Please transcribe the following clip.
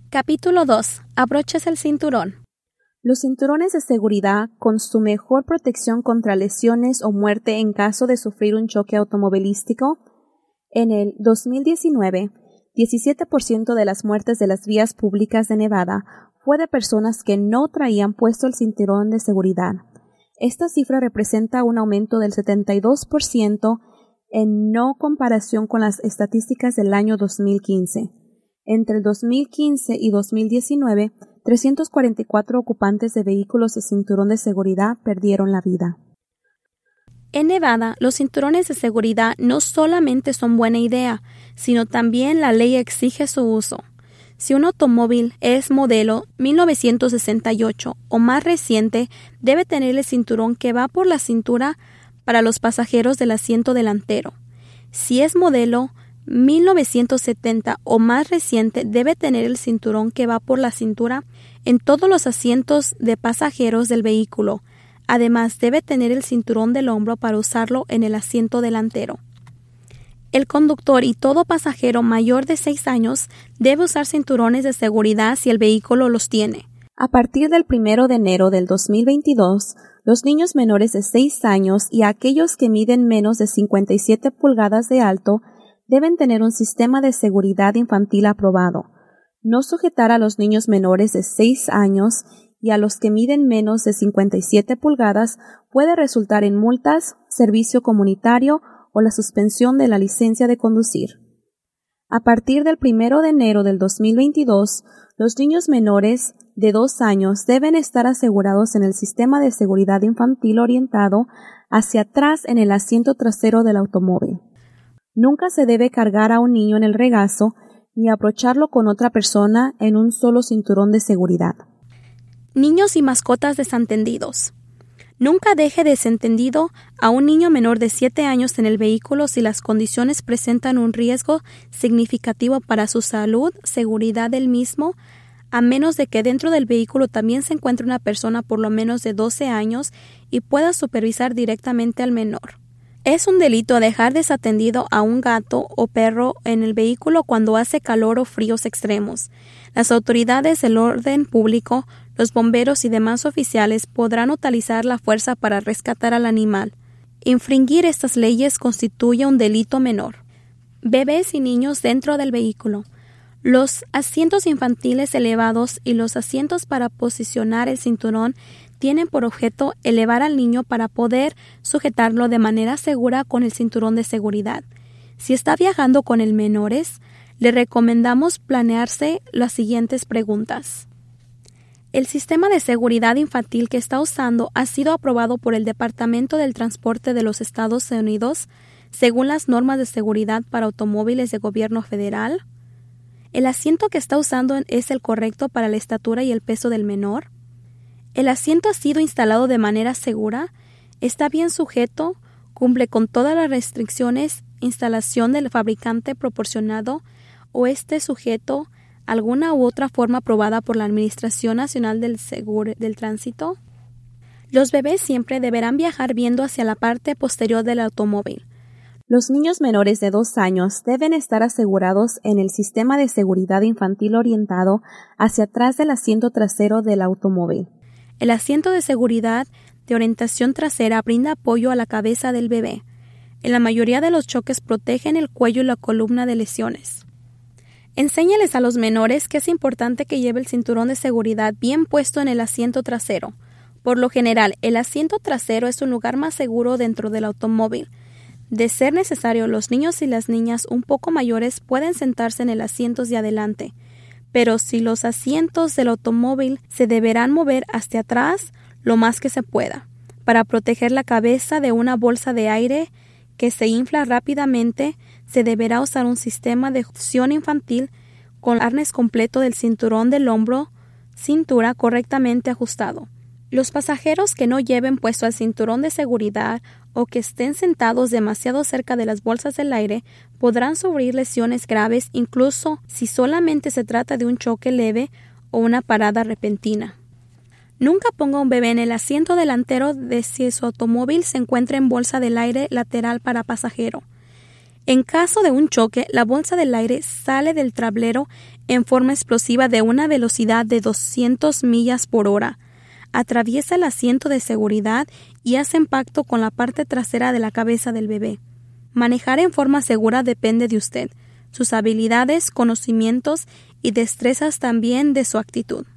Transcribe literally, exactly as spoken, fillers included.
Capítulo dos. Abróchese el cinturón. Los cinturones de seguridad, con su mejor protección contra lesiones o muerte en caso de sufrir un choque automovilístico. En el dos mil diecinueve, diecisiete por ciento de las muertes de las vías públicas de Nevada fue de personas que no traían puesto el cinturón de seguridad. Esta cifra representa un aumento del setenta y dos por ciento en no comparación con las estadísticas del año dos mil quince. Entre el dos mil quince y dos mil diecinueve, trescientos cuarenta y cuatro ocupantes de vehículos de cinturón de seguridad perdieron la vida. En Nevada, los cinturones de seguridad no solamente son buena idea, sino también la ley exige su uso. Si un automóvil es modelo mil novecientos sesenta y ocho o más reciente, debe tener el cinturón que va por la cintura para los pasajeros del asiento delantero. Si es modelo mil novecientos setenta o más reciente, debe tener el cinturón que va por la cintura en todos los asientos de pasajeros del vehículo. Además, debe tener el cinturón del hombro para usarlo en el asiento delantero. El conductor y todo pasajero mayor de seis años debe usar cinturones de seguridad si el vehículo los tiene. A partir del primero de enero del dos mil veintidós, los niños menores de seis años y aquellos que miden menos de cincuenta y siete pulgadas de alto deben tener un sistema de seguridad infantil aprobado. No sujetar a los niños menores de seis años y a los que miden menos de cincuenta y siete pulgadas puede resultar en multas, servicio comunitario o la suspensión de la licencia de conducir. A partir del primero de enero del dos mil veintidós, los niños menores de dos años deben estar asegurados en el sistema de seguridad infantil orientado hacia atrás en el asiento trasero del automóvil. Nunca se debe cargar a un niño en el regazo ni abrocharlo con otra persona en un solo cinturón de seguridad. Niños y mascotas desentendidos. Nunca deje desentendido a un niño menor de siete años en el vehículo si las condiciones presentan un riesgo significativo para su salud, seguridad del mismo, a menos de que dentro del vehículo también se encuentre una persona por lo menos de doce años y pueda supervisar directamente al menor. Es un delito dejar desatendido a un gato o perro en el vehículo cuando hace calor o fríos extremos. Las autoridades del orden público, los bomberos y demás oficiales podrán utilizar la fuerza para rescatar al animal. Infringir estas leyes constituye un delito menor. Bebés y niños dentro del vehículo. Los asientos infantiles elevados y los asientos para posicionar el cinturón tienen por objeto elevar al niño para poder sujetarlo de manera segura con el cinturón de seguridad. Si está viajando con el menores, le recomendamos planearse las siguientes preguntas. El sistema de seguridad infantil que está usando ha sido aprobado por el Departamento del Transporte de los Estados Unidos según las normas de seguridad para automóviles de gobierno federal. ¿El asiento que está usando es el correcto para la estatura y el peso del menor? ¿El asiento ha sido instalado de manera segura? ¿Está bien sujeto? ¿Cumple con todas las restricciones, instalación del fabricante proporcionado o esté sujeto a alguna u otra forma aprobada por la Administración Nacional del Seguro del Tránsito? Los bebés siempre deberán viajar viendo hacia la parte posterior del automóvil. Los niños menores de dos años deben estar asegurados en el sistema de seguridad infantil orientado hacia atrás del asiento trasero del automóvil. El asiento de seguridad de orientación trasera brinda apoyo a la cabeza del bebé. En la mayoría de los choques protegen el cuello y la columna de lesiones. Enséñales a los menores que es importante que lleve el cinturón de seguridad bien puesto en el asiento trasero. Por lo general, el asiento trasero es un lugar más seguro dentro del automóvil. De ser necesario, los niños y las niñas un poco mayores pueden sentarse en el asiento de adelante. Pero si los asientos del automóvil se deberán mover hacia atrás lo más que se pueda, para proteger la cabeza de una bolsa de aire que se infla rápidamente, se deberá usar un sistema de succión infantil con arnés completo del cinturón del hombro, cintura correctamente ajustado. Los pasajeros que no lleven puesto el cinturón de seguridad o que estén sentados demasiado cerca de las bolsas del aire podrán sufrir lesiones graves incluso si solamente se trata de un choque leve o una parada repentina. Nunca ponga un bebé en el asiento delantero de si su automóvil se encuentra en bolsa del aire lateral para pasajero. En caso de un choque, la bolsa del aire sale del tablero en forma explosiva de una velocidad de doscientas millas por hora. Atraviesa el asiento de seguridad y hace impacto con la parte trasera de la cabeza del bebé. Manejar en forma segura depende de usted, sus habilidades, conocimientos y destrezas, también de su actitud.